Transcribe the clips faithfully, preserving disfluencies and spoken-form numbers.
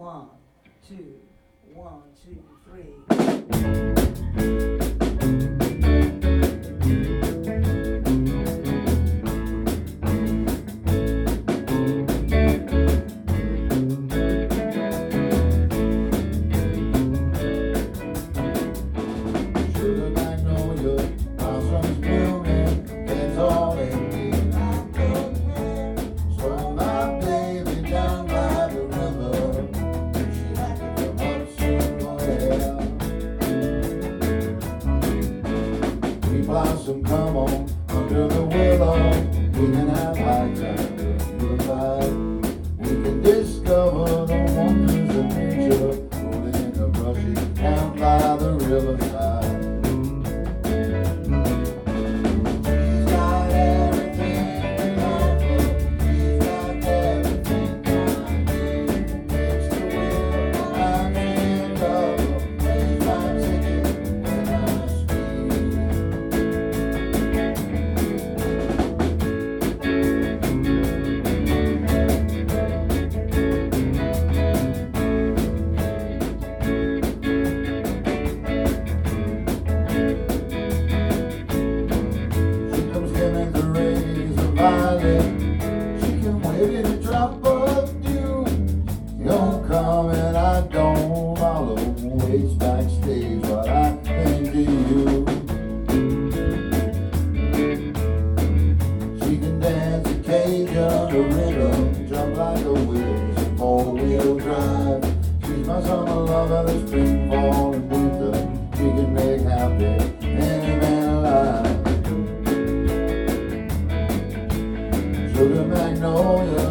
One, two, one, two, three. Blossom, come on, under the willow, we can have high time to unify. We can discover the wonders of nature, rolling in the brushy down by the riverside. She's got everything delightful, she's got everything blinding. Takes the wheel, I'm in love, pays my ticket when I speak. She can wait in a drop of dew. You don't come and I don't follow. Waits backstage while I think of you. She can dance a Cajun or rhythm, jump like a whiz, four-wheel drive. She's my summer love of the spring, fall, and winter. She can make happy any man alive. Sugar magnolia,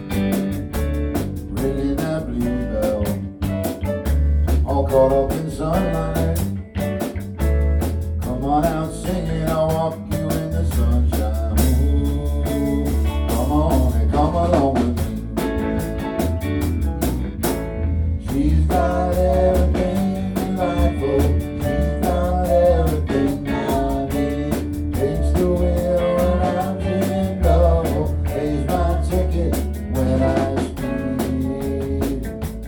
ringing that blue bell, all caught up in sunlight. Come on out singing, I'll walk you in the sunshine. Ooh, come on and come along with me. She's got everything delightful, she's got everything I need. Takes the wheel when I'm in love, pays my ticket when I speak.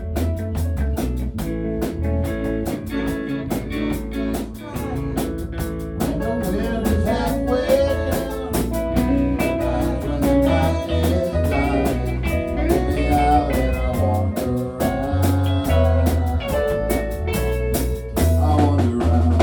When the wind is halfway down, that's when the night is dying. Take me out and I wander around. I wander around.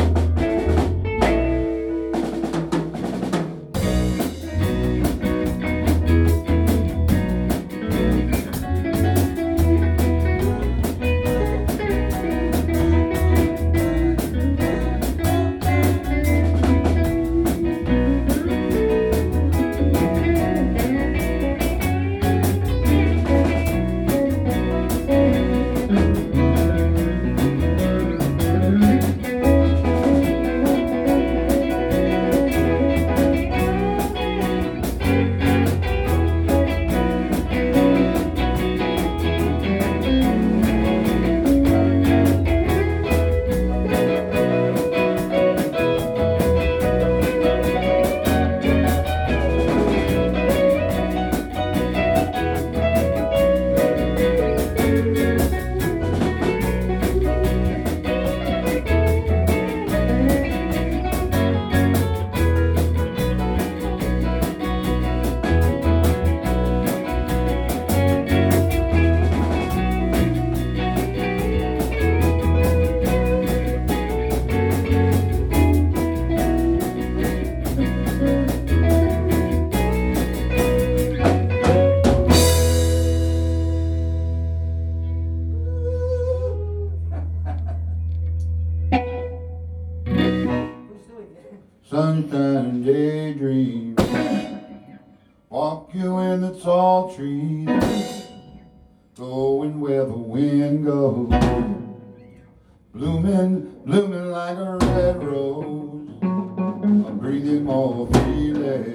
Sunshine daydream, walk you in the tall trees, going where the wind goes, blooming, blooming like a red rose. I'm breathing more freely.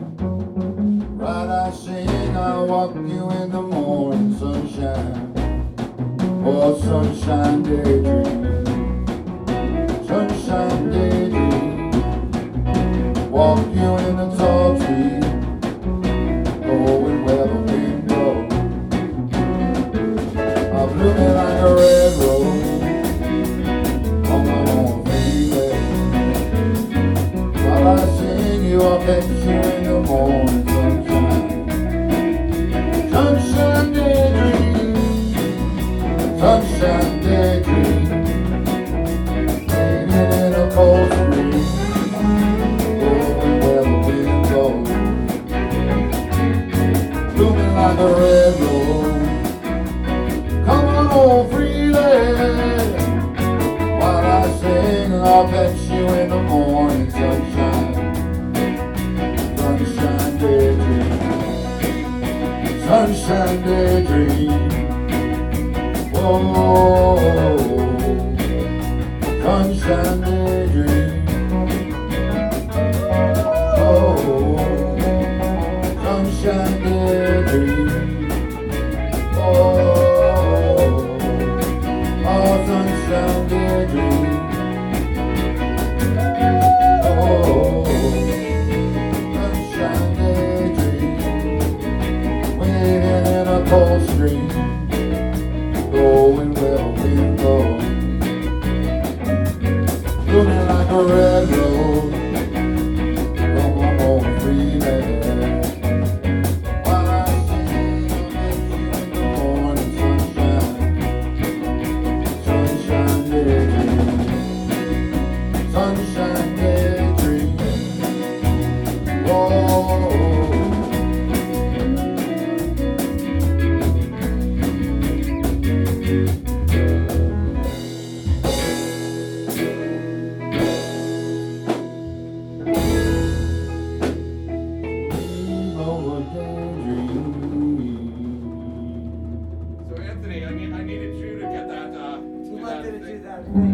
Right, I sing, I walk you in the morning sunshine. Oh, sunshine daydream, sunshine daydream. Walk you in the tall tree, going where the wind goes. Blooming like a red rose. Come on, freeway. While I sing you, I'll catch you in the morning sunshine. Sunshine daydream, sunshine daydream. Painted in a cold stream, going where the wind goes. Blooming like a red rose. Come on, old freeway. While I sing, I'll catch you in the morning sunshine. Sunshine daydream, sunshine daydream. Whoa, sunshine daydream. Oh, sunshine daydream. Oh, oh, sunshine daydream. Oh, sunshine daydream. Waiting in a cold stream, going where the wind goes. Blooming like a red rose. Come on, on freeway. While I sing, I'll get you in the morning sunshine. Sunshine daydream. Sunshine daydream. Whoa. So Anthony, I need I needed you to get that uh You do wanted that to do thing. that thing.